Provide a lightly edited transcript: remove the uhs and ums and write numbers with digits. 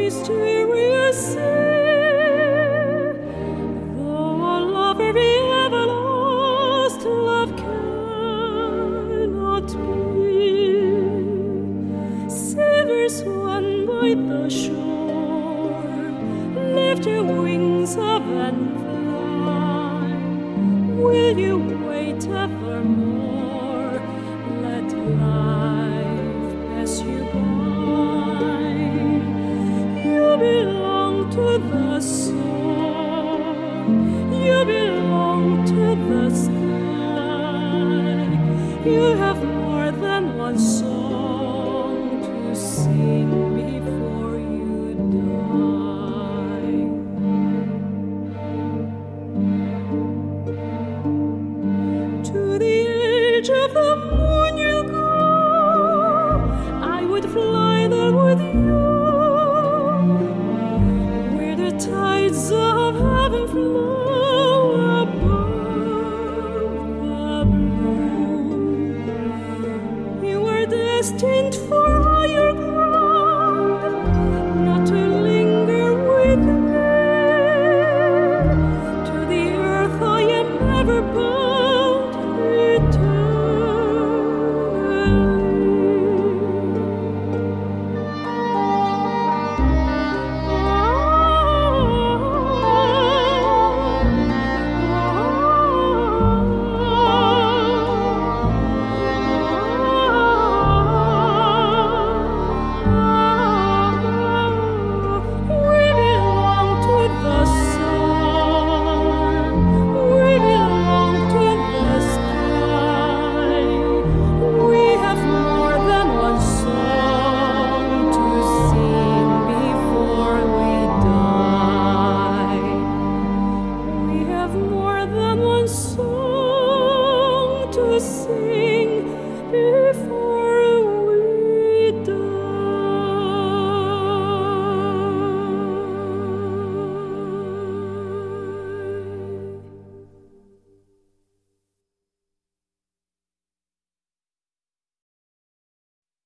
mysterious sea. Though a love very everlasting love cannot be. Sailors one by the shore, lift your wings up and fly. Will you wait evermore? Let life pass you by. You belong to the song. You belong to the sky. You have